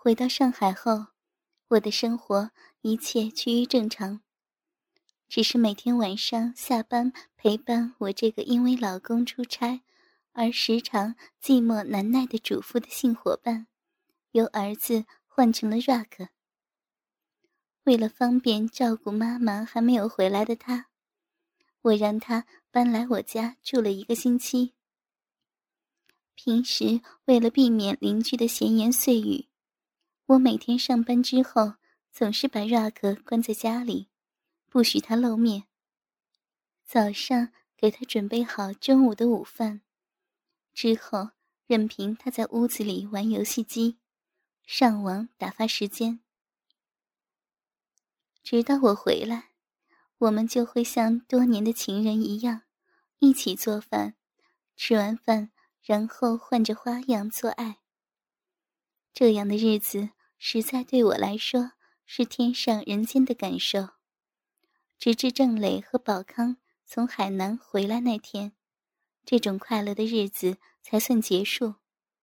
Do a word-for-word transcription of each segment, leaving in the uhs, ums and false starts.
回到上海后，我的生活一切趋于正常，只是每天晚上下班陪伴我这个因为老公出差而时常寂寞难耐的主妇的性伙伴，由儿子换成了 Rock。 为了方便照顾妈妈还没有回来的他，我让他搬来我家住了一个星期。平时为了避免邻居的闲言碎语，我每天上班之后总是把 Rock 关在家里，不许他露面。早上给他准备好中午的午饭，之后任凭他在屋子里玩游戏机，上网打发时间。直到我回来，我们就会像多年的情人一样，一起做饭，吃完饭然后换着花样做爱。这样的日子实在对我来说是天上人间的感受。直至郑磊和宝康从海南回来那天，这种快乐的日子才算结束。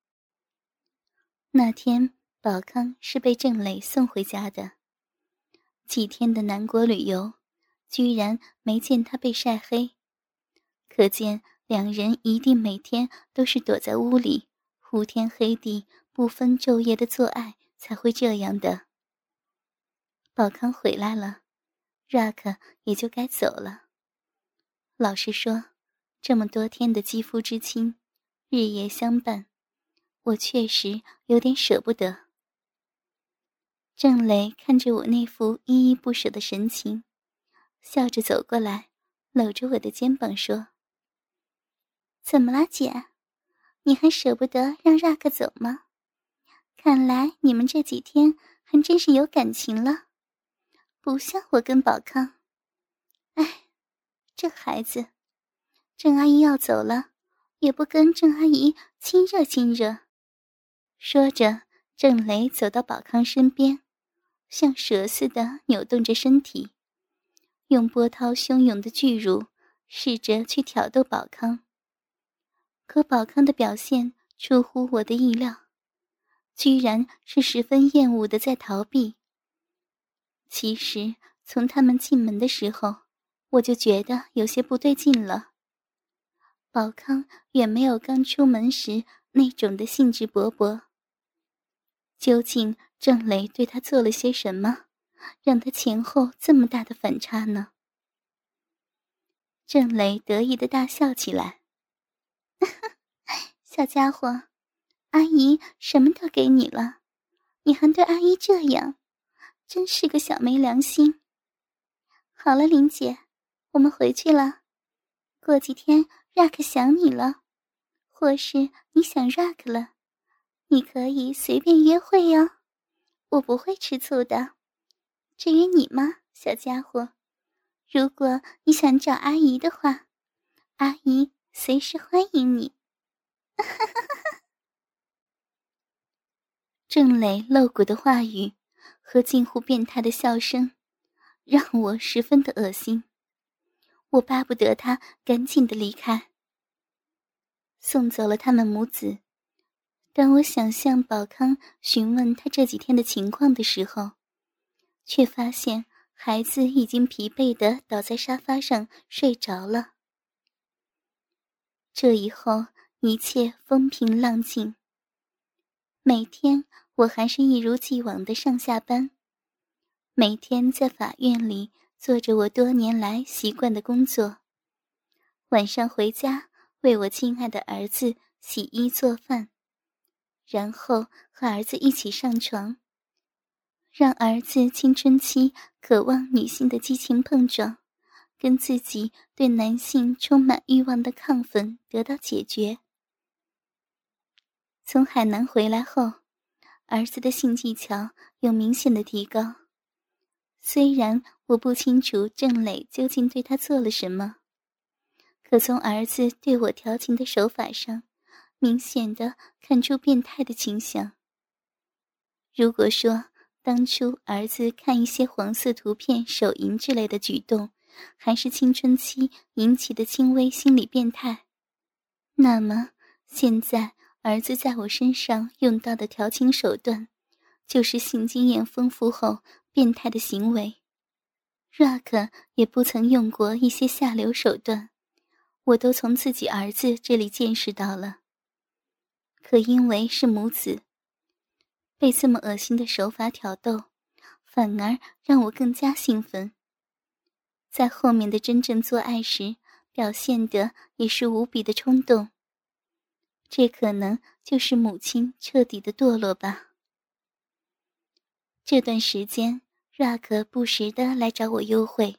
那天宝康是被郑磊送回家的，几天的南国旅游，居然没见他被晒黑，可见两人一定每天都是躲在屋里，呼天黑地，不分昼夜的做爱，才会这样的。宝康回来了， Rock 也就该走了。老实说，这么多天的肌肤之亲，日夜相伴，我确实有点舍不得。郑磊看着我那副依依不舍的神情，笑着走过来，搂着我的肩膀说：怎么啦，姐？你还舍不得让 Rock 走吗？看来你们这几天还真是有感情了，不像我跟宝康。哎，这孩子，郑阿姨要走了，也不跟郑阿姨亲热亲热。说着，郑雷走到宝康身边，像蛇似的扭动着身体，用波涛汹涌的巨乳试着去挑逗宝康。可宝康的表现出乎我的意料，居然是十分厌恶的在逃避。其实从他们进门的时候，我就觉得有些不对劲了。宝康远没有刚出门时那种的兴致勃勃。究竟郑磊对他做了些什么，让他前后这么大的反差呢？郑磊得意地大笑起来。小家伙，阿姨什么都给你了，你还对阿姨这样，真是个小没良心。好了，林姐，我们回去了。过几天 Rock 想你了，或是你想 Rock 了，你可以随便约会哟，我不会吃醋的。至于你嘛，小家伙，如果你想找阿姨的话，阿姨随时欢迎你。郑磊露骨的话语和近乎变态的笑声让我十分的恶心，我巴不得他赶紧的离开。送走了他们母子，当我想向宝康询问他这几天的情况的时候，却发现孩子已经疲惫地倒在沙发上睡着了。这以后一切风平浪静，每天我还是一如既往的上下班，每天在法院里做着我多年来习惯的工作，晚上回家为我亲爱的儿子洗衣做饭，然后和儿子一起上床，让儿子青春期渴望女性的激情碰撞，跟自己对男性充满欲望的亢奋得到解决。从海南回来后，儿子的性技巧有明显的提高。虽然我不清楚郑磊究竟对他做了什么，可从儿子对我调情的手法上，明显地看出变态的倾向。如果说当初儿子看一些黄色图片、手淫之类的举动，还是青春期引起的轻微心理变态，那么现在儿子在我身上用到的调情手段， 就是性经验丰富后变态的行为。Rock 也不曾用过一些下流手段，我都从自己儿子这里见识到了。可因为是母子，被这么恶心的手法挑逗，反而让我更加兴奋。在后面的真正做爱时，表现的也是无比的冲动。这可能就是母亲彻底的堕落吧。这段时间 Rock 不时地来找我幽会。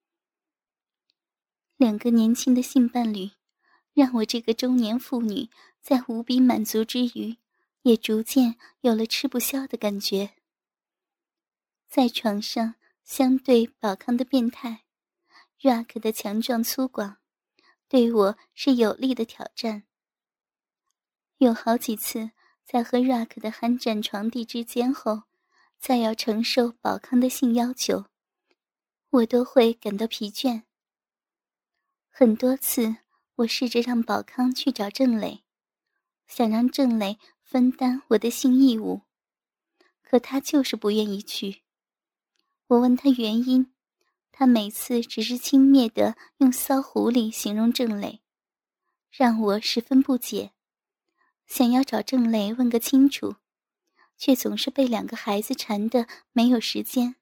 两个年轻的性伴侣让我这个中年妇女在无比满足之余，也逐渐有了吃不消的感觉。在床上相对宝康的变态， Rock 的强壮粗犷对我是有力的挑战。有好几次在和 Rock 的酣战床地之间后，再要承受宝康的性要求，我都会感到疲倦。很多次我试着让宝康去找郑磊，想让郑磊分担我的性义务，可他就是不愿意去。我问他原因，他每次只是轻蔑地用骚狐狸形容郑磊，让我十分不解，想要找郑磊问个清楚，却总是被两个孩子缠得没有时间。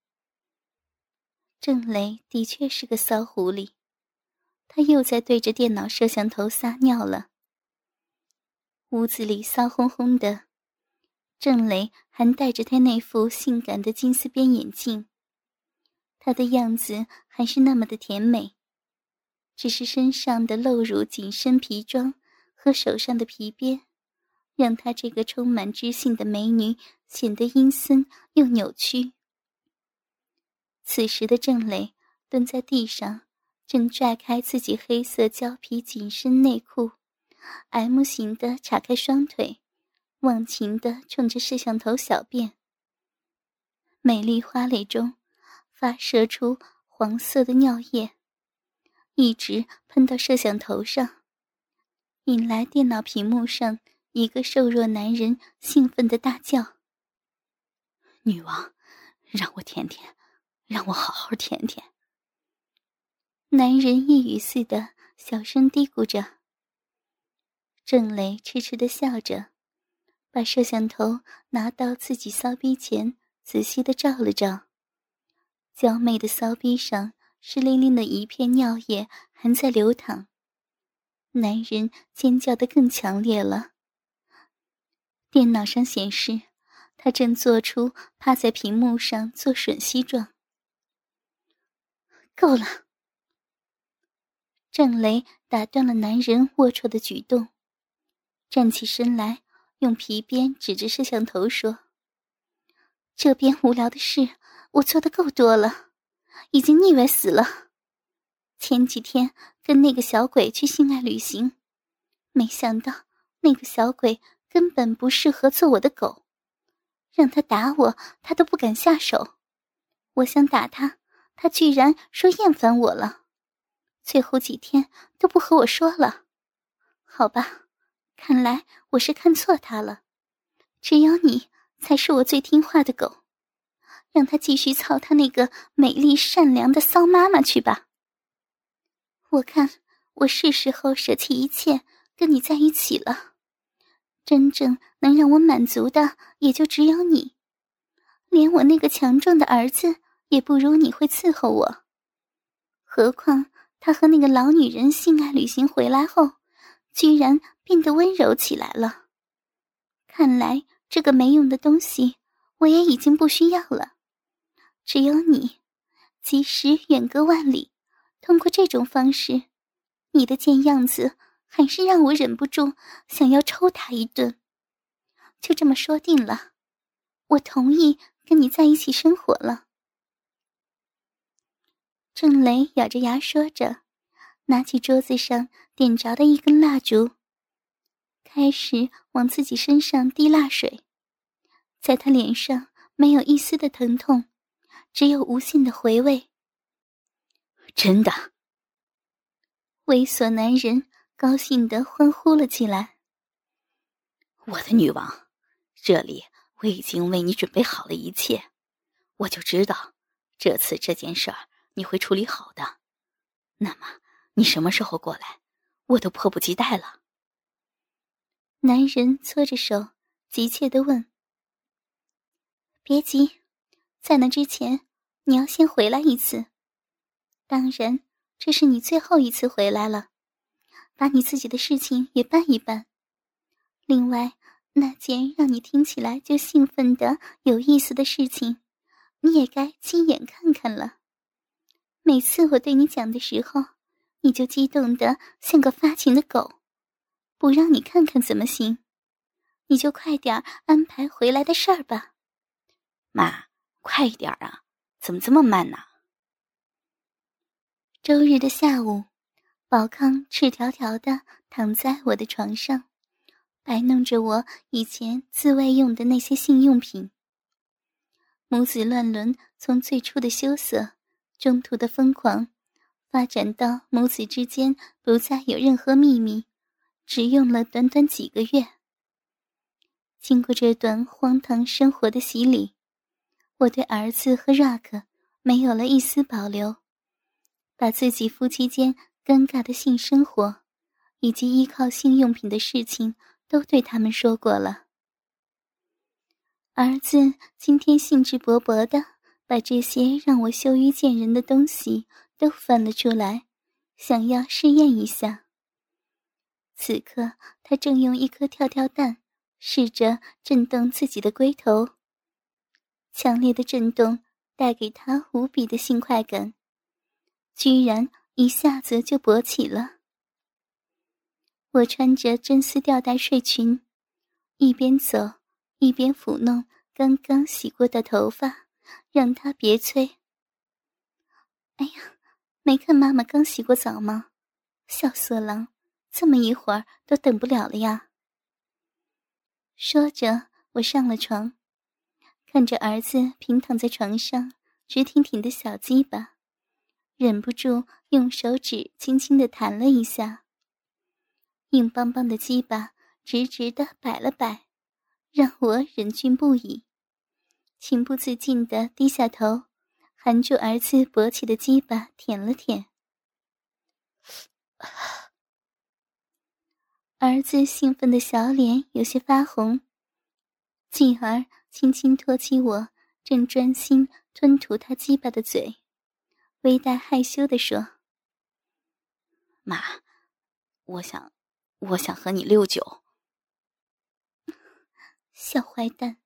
郑磊的确是个骚狐狸，他又在对着电脑摄像头撒尿了。屋子里骚烘烘的，郑磊还戴着他那副性感的金丝边眼镜，他的样子还是那么的甜美，只是身上的露乳紧身皮装和手上的皮鞭，让她这个充满知性的美女显得阴森又扭曲。此时的郑磊蹲在地上，正拽开自己黑色胶皮紧身内裤， M 型的岔开双腿，忘情地冲着摄像头小便。美丽花蕾中发射出黄色的尿液，一直喷到摄像头上，引来电脑屏幕上一个瘦弱男人兴奋的大叫： 女王，让我舔舔，让我好好舔舔。 男人一语似的小声嘀咕着。郑磊痴痴地笑着，把摄像头拿到自己骚逼前，仔细地照了照。娇媚的骚逼上湿淋淋的一片尿液还在流淌。男人尖叫得更强烈了。电脑上显示，他正做出趴在屏幕上做吮吸状。够了！郑雷打断了男人龌龊的举动，站起身来，用皮鞭指着摄像头说：这边无聊的事我做得够多了，已经腻歪死了。前几天跟那个小鬼去性爱旅行，没想到那个小鬼根本不适合做我的狗，让他打我他都不敢下手，我想打他，他居然说厌烦我了，最后几天都不和我说了。好吧，看来我是看错他了，只有你才是我最听话的狗，让他继续操他那个美丽善良的骚妈妈去吧。我看我是时候舍弃一切跟你在一起了，真正能让我满足的也就只有你，连我那个强壮的儿子也不如你会伺候我。何况他和那个老女人性爱旅行回来后，居然变得温柔起来了。看来这个没用的东西我也已经不需要了，只有你，即使远隔万里，通过这种方式，你的贱样子还是让我忍不住想要抽他一顿。就这么说定了，我同意跟你在一起生活了。郑雷咬着牙说着，拿起桌子上点着的一根蜡烛，开始往自己身上滴蜡水。在他脸上没有一丝的疼痛，只有无限的回味。 真的！ 猥琐男人高兴地欢呼了起来。 我的女王，这里我已经为你准备好了一切，我就知道这次这件事儿你会处理好的。那么你什么时候过来，我都迫不及待了。 男人搓着手，急切地问：别急，在那之前，你要先回来一次。当然，这是你最后一次回来了，把你自己的事情也办一办。另外，那件让你听起来就兴奋的有意思的事情，你也该亲眼看看了。每次我对你讲的时候，你就激动得像个发情的狗，不让你看看怎么行？你就快点安排回来的事儿吧。 妈，快一点啊，怎么这么慢呢？ 周日的下午，宝康赤条条地躺在我的床上，摆弄着我以前自慰用的那些性用品。母子乱伦从最初的羞涩，中途的疯狂，发展到母子之间不再有任何秘密，只用了短短几个月。经过这段荒唐生活的洗礼，我对儿子和 Rock 没有了一丝保留，把自己夫妻间尴尬的性生活以及依靠性用品的事情都对他们说过了。儿子今天兴致勃勃地把这些让我羞于见人的东西都翻了出来，想要试验一下。此刻他正用一颗跳跳蛋试着震动自己的龟头，强烈的震动带给他无比的性快感，居然一下子就勃起了。我穿着真丝吊带睡裙，一边走一边抚弄刚刚洗过的头发，让他别催。哎呀，没看妈妈刚洗过澡吗？小色狼，这么一会儿都等不了了呀。说着，我上了床，看着儿子平躺在床上直挺挺的小鸡巴，忍不住用手指轻轻地弹了一下。硬邦邦的鸡巴直直地摆了摆，让我忍俊不已，情不自禁地低下头，含住儿子勃起的鸡巴舔了舔。儿子兴奋的小脸有些发红，继而轻轻托起我正专心吞吐他鸡巴的嘴，微带害羞地说： 妈，我想我想和你六九。 小坏蛋。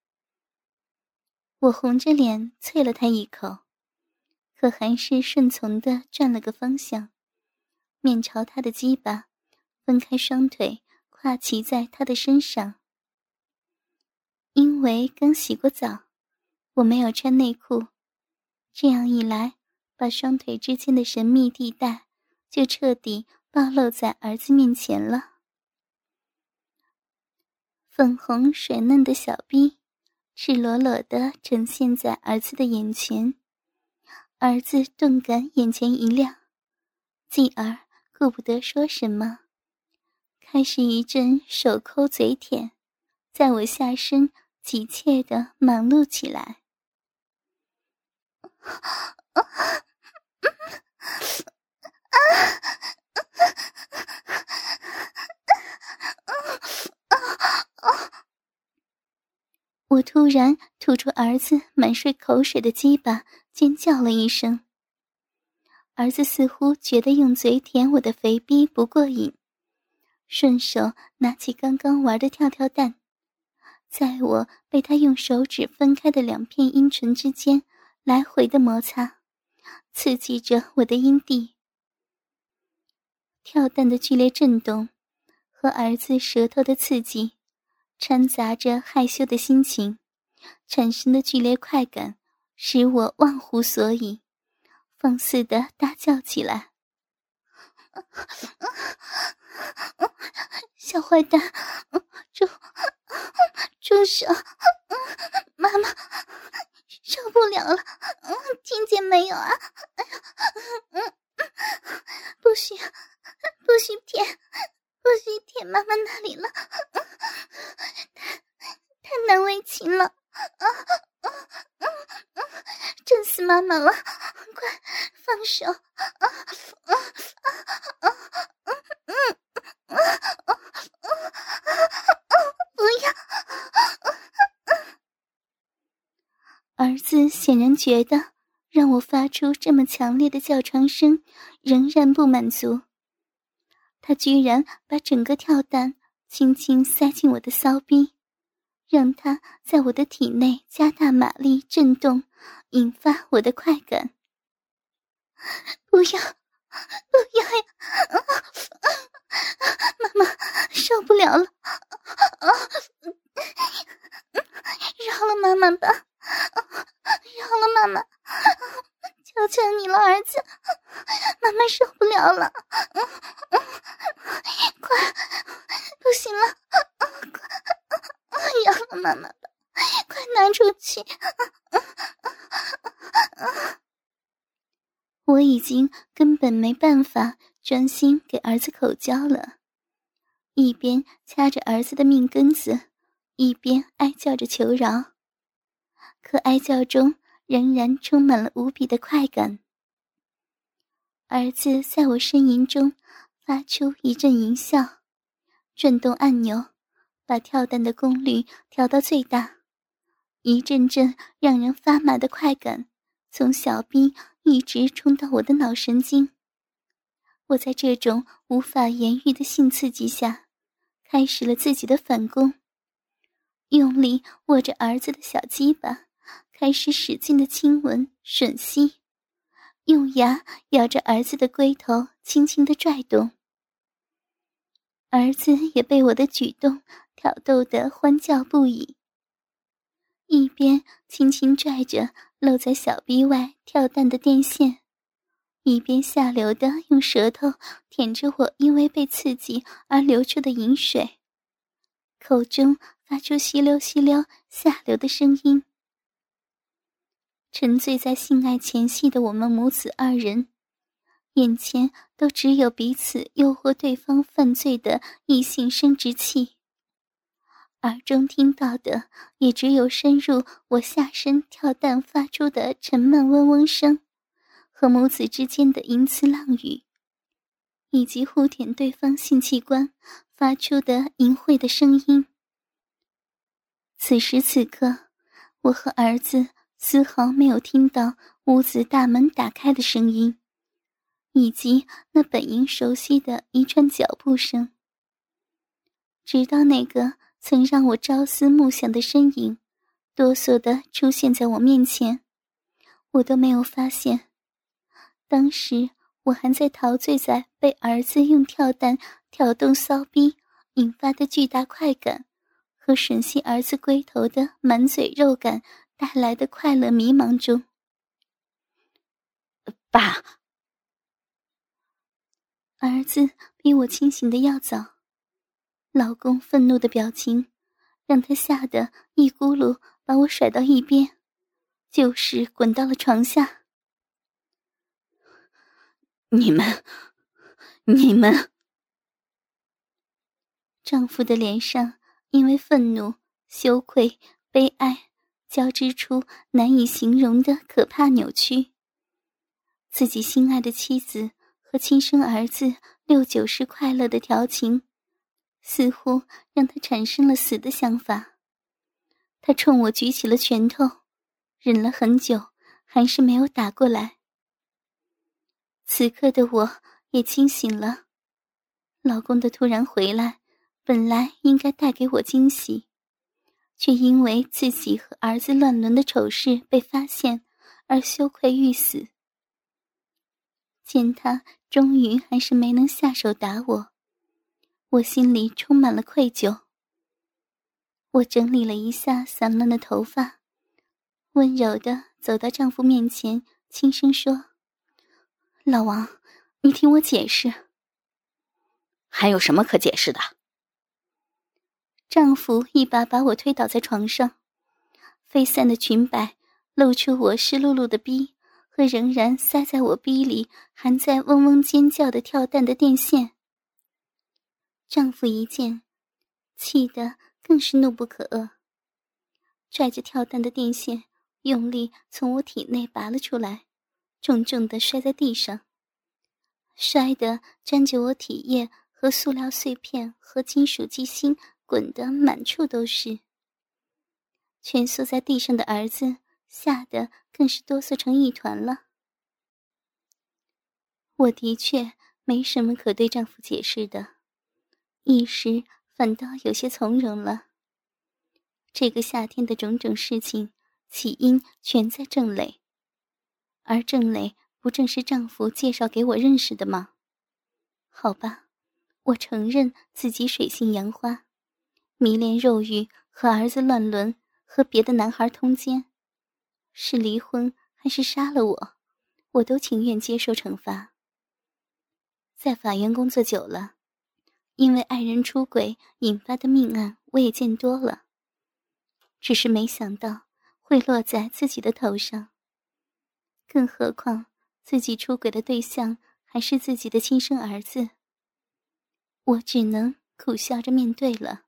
我红着脸啐了他一口，可还是顺从地转了个方向，面朝他的鸡巴，分开双腿跨骑在他的身上。因为刚洗过澡，我没有穿内裤，这样一来，把双腿之间的神秘地带就彻底暴露在儿子面前了。粉红水嫩的小臂赤裸裸地呈现在儿子的眼前，儿子顿感眼前一亮，继而顾不得说什么，开始一阵手抠嘴舔，在我下身急切地忙碌起来。我突然吐出儿子满是口水的鸡巴，尖叫了一声。儿子似乎觉得用嘴舔我的肥逼不过瘾，顺手拿起刚刚玩的跳跳蛋，在我被他用手指分开的两片阴唇之间来回的摩擦，刺激着我的阴蒂。跳蛋的剧烈震动和儿子舌头的刺激掺杂着害羞的心情，产生的剧烈快感使我忘乎所以，放肆地大叫起来。小坏蛋，住住手，妈妈受不了了，听见没有啊？不许不许舔，不许舔妈妈那里了，太太难为情行了，啊啊啊啊！震死妈妈了，快放手！啊啊啊啊啊啊啊啊！不要！儿子显然觉得让我发出这么强烈的叫床声仍然不满足，他居然把整个跳蛋轻轻塞进我的骚逼，让它在我的体内加大马力震动，引发我的快感。不要，不要呀！啊啊啊、妈妈受不了了！啊！饶了妈妈吧！饶了妈妈！求求你了，儿子！妈妈受不了了！快，不行了！快，饶了妈妈吧！快拿出去！我已经根本没办法专心给儿子口交了，一边掐着儿子的命根子，一边哀叫着求饶，可哀叫中仍然充满了无比的快感。儿子在我呻吟中发出一阵淫笑，转动按钮，把跳蛋的功率调到最大，一阵阵让人发麻的快感从小臂一直冲到我的脑神经。我在这种无法言喻的性刺激下，开始了自己的反攻，用力握着儿子的小鸡巴，开始使劲的亲吻吮吸，用牙咬着儿子的龟头，轻轻地拽动。儿子也被我的举动挑逗得欢叫不已，一边轻轻拽着露在小臂外跳蛋的电线，一边下流地用舌头舔着我因为被刺激而流出的饮水，口中发出吸溜吸溜下流的声音。沉醉在性爱前戏的我们母子二人，眼前都只有彼此诱惑对方犯罪的异性生殖器，耳中听到的也只有深入我下身跳蛋发出的沉闷嗡嗡声，和母子之间的淫词浪语，以及互舔对方性器官发出的淫秽的声音。此时此刻，我和儿子丝毫没有听到屋子大门打开的声音，以及那本应熟悉的一串脚步声。直到那个曾让我朝思暮想的身影哆嗦地出现在我面前，我都没有发现，当时我还在陶醉在被儿子用跳蛋挑动骚逼引发的巨大快感和吮吸儿子龟头的满嘴肉感带来的快乐迷茫中。 爸！ 儿子比我清醒的要早，老公愤怒的表情让他吓得一咕噜把我甩到一边，就是滚到了床下。 你们，你们！ 丈夫的脸上因为愤怒、羞愧、悲哀交织出难以形容的可怕扭曲。自己心爱的妻子和亲生儿子六九式快乐的调情，似乎让他产生了死的想法。他冲我举起了拳头，忍了很久，还是没有打过来。此刻的我也清醒了，老公的突然回来本来应该带给我惊喜，却因为自己和儿子乱伦的丑事被发现而羞愧欲死。见他终于还是没能下手打我，我心里充满了愧疚。我整理了一下散乱的头发，温柔地走到丈夫面前，轻声说：老王，你听我解释。 还有什么可解释的？ 丈夫一把把我推倒在床上，飞散的裙摆露出我湿漉漉的逼和仍然塞在我逼里还在嗡嗡尖叫的跳蛋的电线。丈夫一见，气得更是怒不可遏， 拽着跳弹的电线，用力从我体内拔了出来，重重地摔在地上，摔得沾着我体液和塑料碎片和金属机芯，滚得满处都是。蜷缩在地上的儿子吓得更是哆嗦成一团了。我的确没什么可对丈夫解释的，一时反倒有些从容了。这个夏天的种种事情，起因全在郑磊，而郑磊不正是丈夫介绍给我认识的吗？好吧，我承认自己水性杨花，迷恋肉欲，和儿子乱伦，和别的男孩通奸，是离婚还是杀了我，我都情愿接受惩罚。在法院工作久了，因为爱人出轨引发的命案我也见多了，只是没想到会落在自己的头上，更何况自己出轨的对象还是自己的亲生儿子，我只能苦笑着面对了。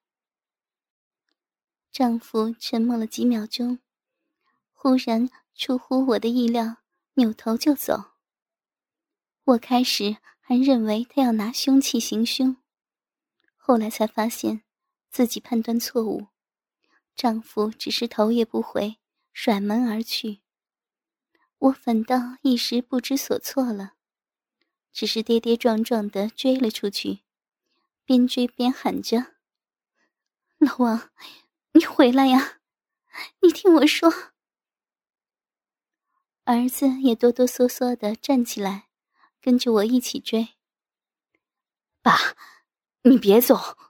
丈夫沉默了几秒钟，忽然出乎我的意料，扭头就走。我开始还认为他要拿凶器行凶，后来才发现自己判断错误，丈夫只是头也不回，甩门而去。我反倒一时不知所措了，只是跌跌撞撞地追了出去，边追边喊着：“老王，你回来呀！你听我说。”儿子也哆哆嗦嗦地站起来，跟着我一起追。 爸，你别走，